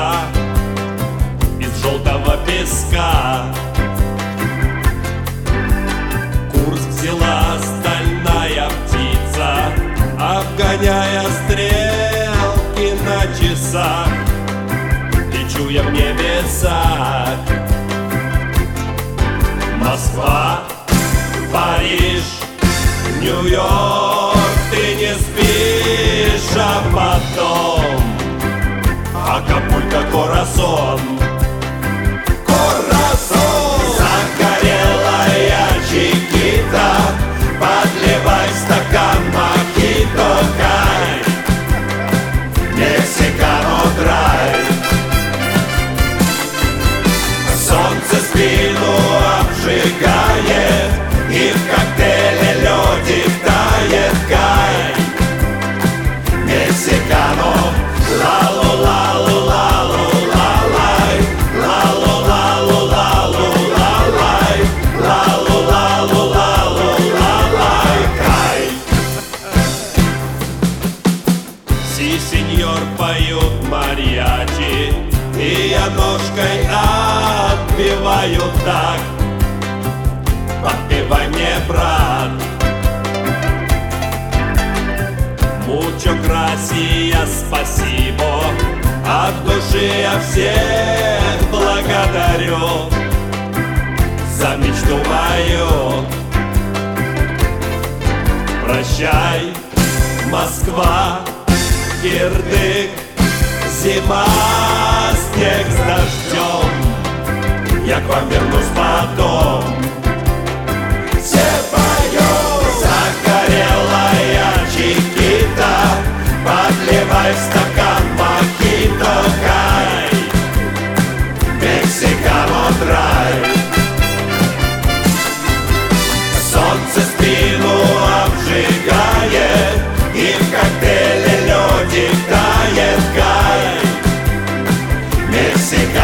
Москва из желтого песка. Курск взяла стальная птица, обгоняя стрелки на часах. Лечу я в небесах. Москва, Париж, Нью-Йорк, ты не спишь, а потом Акапулько, Корасон. Загорелая Чикита, подливай стакан мохито, кай, Мексикано драй. Солнце спину обжигает, и в коктейле лёдик тает, кай, Мексикано. Лалу-лалу-лалу-лалай, лалу-лалу-лалу-лалай, лалу-лалу-лалу-лалай, кай. Си, сеньор, поют мариачи, и я ножкой отбиваю так. Подпевай мне, брат. Mucho gracias, спасибо, от души я всех благодарю за мечту мою. Прощай, Москва, кирдык, зима, снег с дождем. Я к вам вернусь потом. Все поют. Загорелая Чикита, подливай в стакан мохито, кай, Мексикано драй. Солнце спину обжигает, и в коктейле лёдик тает, кай, Мексикано.